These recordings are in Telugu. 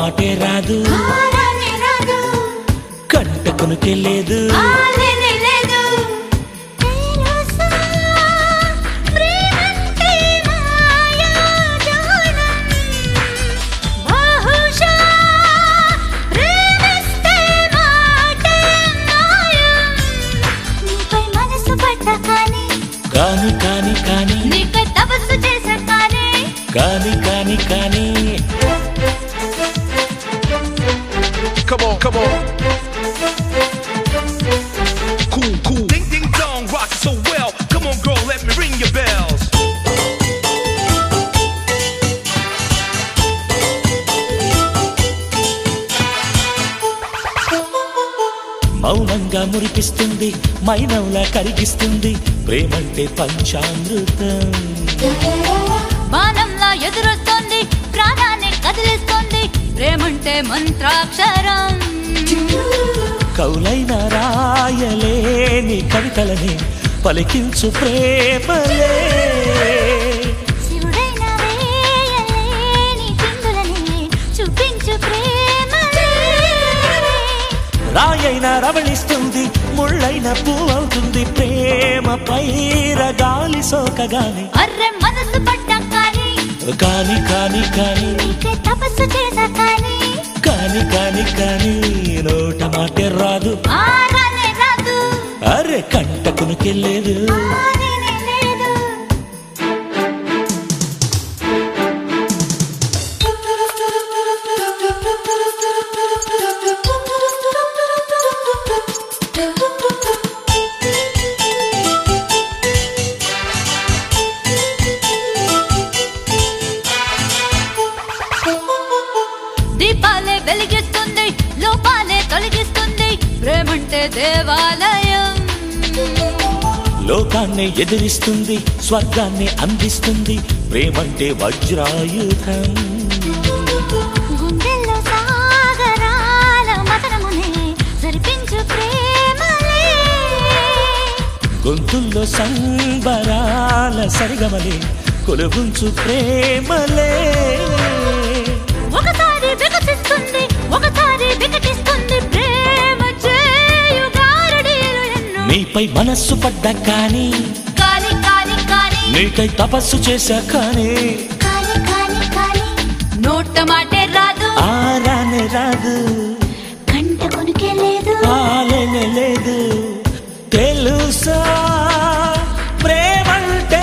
మాటే రాదు కంట కొనుకే లేదు కాని కాని కాని నీకై తపస్సు చేశా కాని కాని కాని కాని Come on, come on. Cool, cool. Ding, ding, dong, rock so well. Come on, girl, let me ring your bells. మౌనంగా మురిపిస్తుంది మైనంలా కరిగిస్తుంది ప్రేమంటే పంచామృతం బాణంలా ఎదురొస్తుంది ప్రాణాన్ని కదిలిస్తుంది ప్రేమంటే మంత్రాక్షరం కౌలైన రాయలేని కవితలని పలికించు ప్రేమలే శివుడైన వేయలేని చిందులని చూపించు ప్రేమలే రాయైన రవళిస్తుంది ముళ్ళైన పువ్వవుతుంది ప్రేమ పైర గాలి సోకగాని అర్రె మనసు పడ్డా కాని కాని కాని కాని నీకై తపస్సు చేశా కాని కాని కాని కాని నోట మాటే రాదు రానే రాదు అరే కంట కొనుకెళ్ళలేదు ఆరేనే లేదు దీపాలే వెలిగిస్తుంది లోపాలే తొలగిస్తుంది ప్రేమంటే దేవాలయం లోకాన్ని ఎదిరిస్తుంది స్వర్గాన్ని అందిస్తుంది ప్రేమంటే వజ్రాయుధం గుండెల్లో సాగరాల మదనమునే జరిపించు ప్రేమలే గొంతుల్లో సంబరాల సరిగమలే కొలుగుంచు ప్రేమలే ఒకసారి వికసిస్తుంది ఒకసారి వికటిస్తుంది ప్రేమ చేయుగారడీలు ఎన్నో నీపై మనస్సు పడ్డా కానీ కాని కాని కాని నీకై తపస్సు చేశా కానీ కాని కాని కాని నోట మాటే రాదు ఆరానే రాదు కంట కొనుకే లేదు ఆలేనే లేదు తెలుసా ప్రేమంటే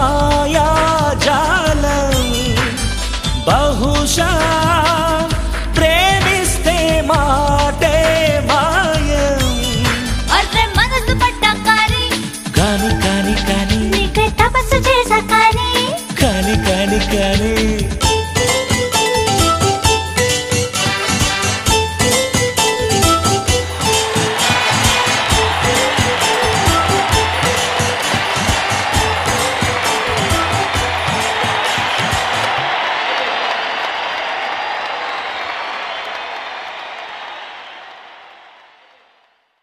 మాయాజాలం బహుశా ప్రేమిస్తే మాటే మాయం అర్రె మనసు పడ్డా కాని కాని కాని కాని నీకై తపస్సు చేశా కాని కాని కాని కాని